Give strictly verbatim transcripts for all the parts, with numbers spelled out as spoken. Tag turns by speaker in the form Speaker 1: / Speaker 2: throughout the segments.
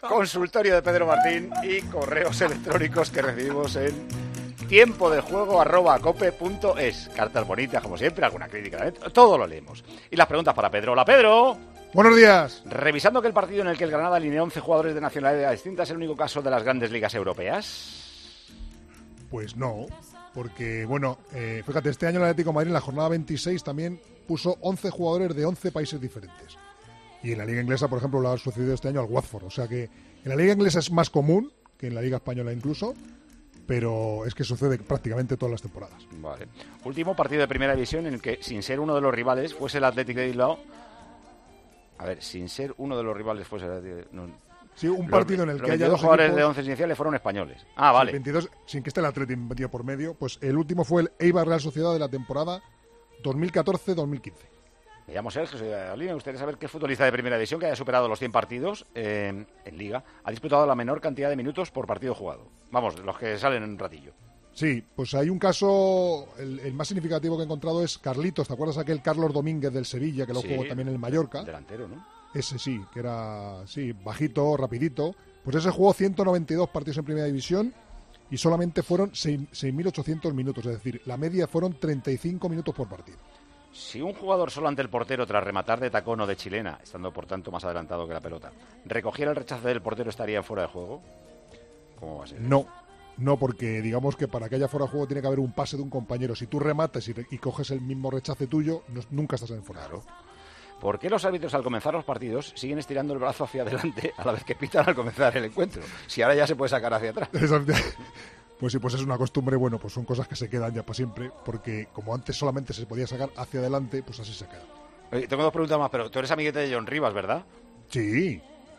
Speaker 1: consultorio de Pedro Martín y correos electrónicos que recibimos en tiempo de juego arroba cope punto es. Cartas bonitas, como siempre, alguna crítica, ¿eh? Todo lo leemos. Y las preguntas para Pedro. Hola, Pedro.
Speaker 2: Buenos días.
Speaker 1: Revisando que el partido en el que el Granada alineó once jugadores de nacionalidad distinta es el único caso de las grandes ligas europeas.
Speaker 2: Pues no, porque, bueno, eh, fíjate, este año el Atlético de Madrid en la jornada veintiséis también puso once jugadores de once países diferentes. Y en la liga inglesa, por ejemplo, lo ha sucedido este año al Watford. O sea que en la liga inglesa es más común que en la liga española incluso, pero es que sucede prácticamente todas las temporadas.
Speaker 1: Vale. Último partido de primera división en el que, sin ser uno de los rivales, fuese el Athletic de Bilbao. A ver, sin ser uno de los rivales fuese el Athletic... No.
Speaker 2: Sí, un partido
Speaker 1: los,
Speaker 2: en el
Speaker 1: los
Speaker 2: que haya dos
Speaker 1: jugadores
Speaker 2: equipos,
Speaker 1: de once iniciales fueron españoles. Ah, vale.
Speaker 2: Sí, veintidós, sin que esté el Athletic metido por medio, pues el último fue el Eibar Real Sociedad de la temporada dos mil catorce dos mil quince.
Speaker 1: Me llamo Sergio, soy de Valladolid. Me gustaría saber qué futbolista de primera división que haya superado los cien partidos eh, en Liga ha disputado la menor cantidad de minutos por partido jugado. Vamos, los que salen en un ratillo.
Speaker 2: Sí, pues hay un caso, el, el más significativo que he encontrado es Carlitos. ¿Te acuerdas aquel Carlos Domínguez del Sevilla que lo
Speaker 1: Sí,
Speaker 2: jugó también en el Mallorca?
Speaker 1: Delantero, ¿no?
Speaker 2: Ese sí, que era sí bajito, rapidito. Pues ese jugó ciento noventa y dos partidos en primera división y solamente fueron seis mil ochocientos minutos. Es decir, la media fueron treinta y cinco minutos por partido.
Speaker 1: Si un jugador solo ante el portero tras rematar de tacón o de chilena, estando por tanto más adelantado que la pelota, recogiera el rechace del portero, ¿estaría fuera de juego? ¿Cómo va a ser?
Speaker 2: No, no, porque digamos que para que haya fuera de juego tiene que haber un pase de un compañero. Si tú remates y, y coges el mismo rechace tuyo, no, nunca estás en fuera de juego.
Speaker 1: ¿Por qué los árbitros al comenzar los partidos siguen estirando el brazo hacia adelante a la vez que pitan al comenzar el encuentro? Si ahora ya se puede sacar hacia atrás.
Speaker 2: Pues sí, pues es una costumbre, bueno, pues son cosas que se quedan ya para siempre, porque como antes solamente se podía sacar hacia adelante, pues así se queda.
Speaker 1: Oye, tengo dos preguntas más, pero tú eres amiguete de John Rivas, ¿verdad?
Speaker 2: Sí.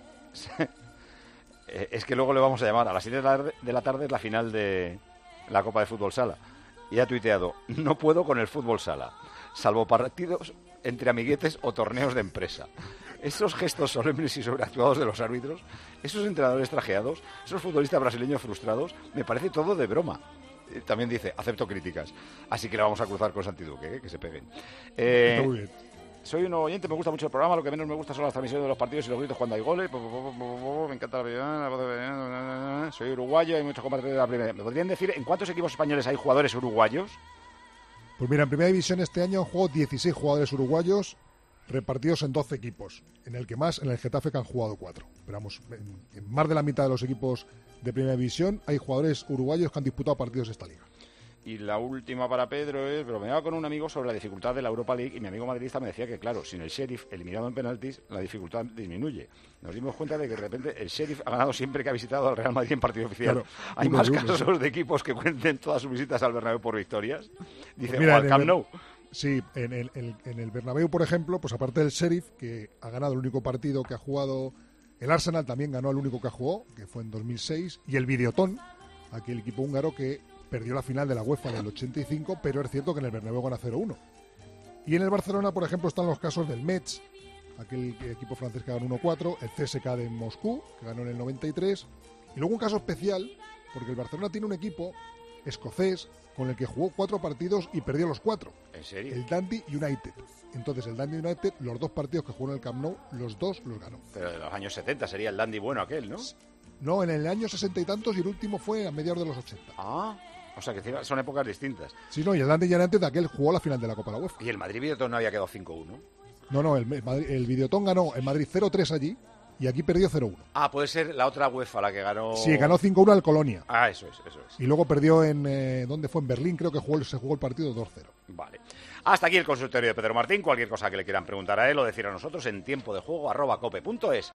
Speaker 1: Es que luego le vamos a llamar. A las siete de la tarde, de la tarde es la final de la Copa de Fútbol Sala. Y ha tuiteado, no puedo con el fútbol sala, salvo partidos entre amiguetes o torneos de empresa. Esos gestos solemnes y sobreactuados de los árbitros, esos entrenadores trajeados, esos futbolistas brasileños frustrados, me parece todo de broma. También dice, acepto críticas. Así que le vamos a cruzar con Santi Duque, ¿eh? Que se peguen. Eh,
Speaker 2: Está muy bien.
Speaker 1: Soy un nuevo oyente, me gusta mucho el programa, lo que menos me gusta son las transmisiones de los partidos y los gritos cuando hay goles. Me encanta la vida, la voz de... Soy uruguayo, hay muchos compartidos de la primera. ¿Me podrían decir en cuántos equipos españoles hay jugadores uruguayos?
Speaker 2: Pues mira, en primera división este año han jugado dieciséis jugadores uruguayos repartidos en doce equipos, en el que más, en el Getafe, que han jugado cuatro. Pero vamos, en, en más de la mitad de los equipos de primera división hay jugadores uruguayos que han disputado partidos de esta liga.
Speaker 1: Y la última para Pedro es, bromeaba con un amigo sobre la dificultad de la Europa League y mi amigo madridista me decía que, claro, sin el Sheriff eliminado en penaltis, la dificultad disminuye. Nos dimos cuenta de que de repente el Sheriff ha ganado siempre que ha visitado al Real Madrid en partido oficial. Claro, Hay uno, más uno, casos uno. de equipos que cuenten todas sus visitas al Bernabéu por victorias. Dice,
Speaker 2: Mira,
Speaker 1: o al Camp Nou.
Speaker 2: Sí, en el, en, en el Bernabéu, por ejemplo, pues aparte del Sheriff, que ha ganado el único partido que ha jugado, el Arsenal también ganó el único que jugó, que fue en dos mil seis, y el Videoton, aquel equipo húngaro que perdió la final de la UEFA en el ochenta y cinco, pero es cierto que en el Bernabéu gana cero uno. Y en el Barcelona, por ejemplo, están los casos del Metz, aquel equipo francés que ganó uno cuatro, el C S K de Moscú, que ganó en el noventa y tres, y luego un caso especial, porque el Barcelona tiene un equipo escocés con el que jugó cuatro partidos y perdió los cuatro.
Speaker 1: ¿En serio?
Speaker 2: El Dundee United. Entonces el Dundee United, los dos partidos que jugó en el Camp Nou, los dos los ganó.
Speaker 1: Pero de los años setenta sería el Dundee bueno aquel, ¿no?
Speaker 2: No, en el año sesenta y tantos y el último fue a mediados de los ochenta.
Speaker 1: Ah, o sea que son épocas distintas.
Speaker 2: Sí, no, y el Dundee United de aquel jugó la final de la Copa de la UEFA.
Speaker 1: ¿Y el Madrid Videoton no había quedado cinco uno?
Speaker 2: No, no, el, el, el Videoton ganó en Madrid cero tres allí y aquí perdió cero uno.
Speaker 1: Ah, puede ser la otra UEFA, la que ganó...
Speaker 2: Sí, ganó cinco uno al Colonia.
Speaker 1: Ah, eso es, eso es.
Speaker 2: Y luego perdió en... Eh, ¿dónde fue? En Berlín, creo que jugó, se jugó el partido dos cero.
Speaker 1: Vale. Hasta aquí el consultorio de Pedro Martín. Cualquier cosa que le quieran preguntar a él o decir a nosotros en tiempo de juego arroba cope punto es.